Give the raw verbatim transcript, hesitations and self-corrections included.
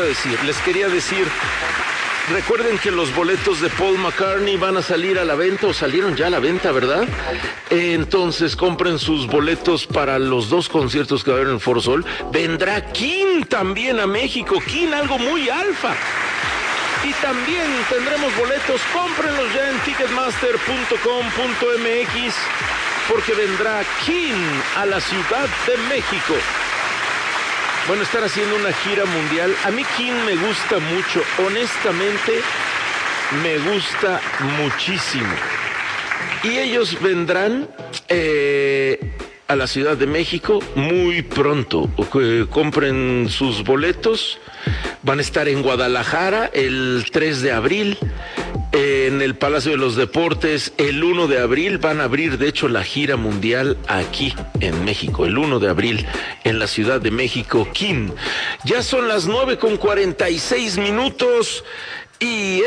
decir, les quería decir, recuerden que los boletos de Paul McCartney van a salir a la venta, o salieron ya a la venta, ¿verdad? Entonces compren sus boletos para los dos conciertos que va a haber en el Foro Sol. Vendrá King también a México, King, algo muy alfa. Y también tendremos boletos, cómprenlos ya en ticketmaster punto com punto m x, porque vendrá King a la Ciudad de México. Bueno, están haciendo una gira mundial. A mí King me gusta mucho, honestamente, me gusta muchísimo. Y ellos vendrán eh, a la Ciudad de México muy pronto. Eh, compren sus boletos. Van a estar en Guadalajara el tres de abril, en el Palacio de los Deportes el uno de abril. Van a abrir, de hecho, la gira mundial aquí en México, el uno de abril, en la Ciudad de México, King. Ya son las nueve con cuarenta y seis minutos y...